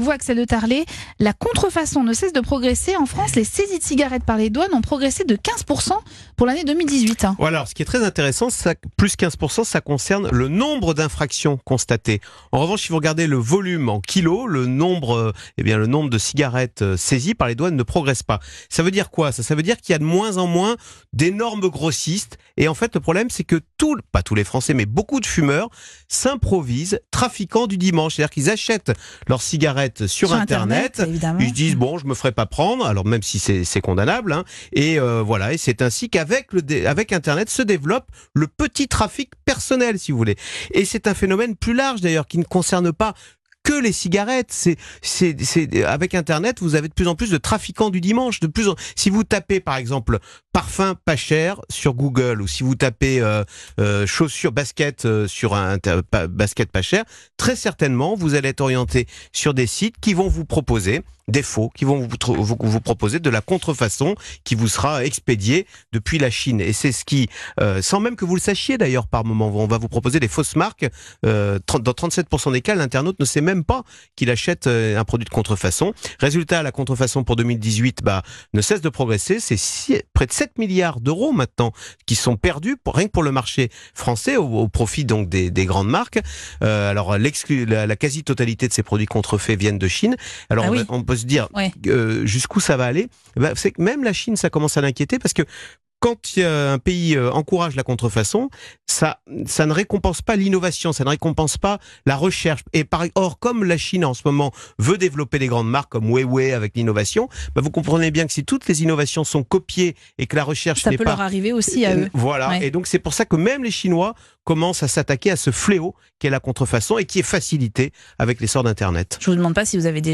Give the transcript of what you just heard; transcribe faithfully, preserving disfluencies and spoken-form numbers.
vous, Axel de Tarlet. La contrefaçon ne cesse de progresser. En France, les saisies de cigarettes par les douanes ont progressé de quinze pour cent pour l'année deux mille dix-huit. Hein. Voilà, alors, ce qui est très intéressant, ça, plus quinze pour cent, ça concerne le nombre d'infractions constatées. En revanche, si vous regardez le volume en kilos, le nombre, euh, eh bien, le nombre de cigarettes euh, saisies par les douanes ne progresse pas. Ça veut dire quoi? Ça, ça veut dire qu'il y a de moins en moins d'énormes grossistes. Et en fait, le problème, c'est que tout, pas tous les Français, mais beaucoup de fumeurs s'improvisent trafiquants du dimanche. C'est-à-dire qu'ils achètent leurs cigarettes sur, sur Internet. Internet Ils se disent, bon, je me ferai pas prendre, alors même si c'est, c'est condamnable. Hein, et euh, voilà, et c'est ainsi qu'avec le dé, avec Internet se développe le petit trafic personnel, si vous voulez. Et c'est un phénomène plus large, d'ailleurs, qui ne concerne pas que les cigarettes. C'est, c'est, c'est, avec Internet, vous avez de plus en plus de trafiquants du dimanche. De plus en, si vous tapez, par exemple, parfum pas cher sur Google, ou si vous tapez euh, euh, chaussures, baskets euh, sur un pa, basket pas cher, très certainement, vous allez être orienté sur des sites qui vont vous proposer des faux, qui vont vous, vous, vous proposer de la contrefaçon qui vous sera expédiée depuis la Chine. Et c'est ce qui, euh, sans même que vous le sachiez d'ailleurs par moment, on va vous proposer des fausses marques. Euh, dans trente-sept pour cent des cas, l'internaute ne sait même pas qu'il achète un produit de contrefaçon. Résultat, la contrefaçon pour deux mille dix-huit bah, ne cesse de progresser. C'est six, près de sept milliards d'euros maintenant qui sont perdus pour, rien que pour le marché français, au, au profit donc des, des grandes marques. Euh, alors, l'exclu, la, la quasi-totalité de ces produits contrefaits viennent de Chine. Alors, ah on, oui. on peut se dire ouais. euh, jusqu'où ça va aller. Bah, c'est que même la Chine, ça commence à l'inquiéter parce que quand un pays encourage la contrefaçon, ça, ça ne récompense pas l'innovation, ça ne récompense pas la recherche. Et par, or, comme la Chine en ce moment veut développer les grandes marques comme Huawei avec l'innovation, bah vous comprenez bien que si toutes les innovations sont copiées et que la recherche ça n'est peut pas... leur arriver aussi à eux. Voilà, ouais. Et donc c'est pour ça que même les Chinois commencent à s'attaquer à ce fléau qu'est la contrefaçon et qui est facilité avec l'essor d'Internet. Je vous demande pas si vous avez des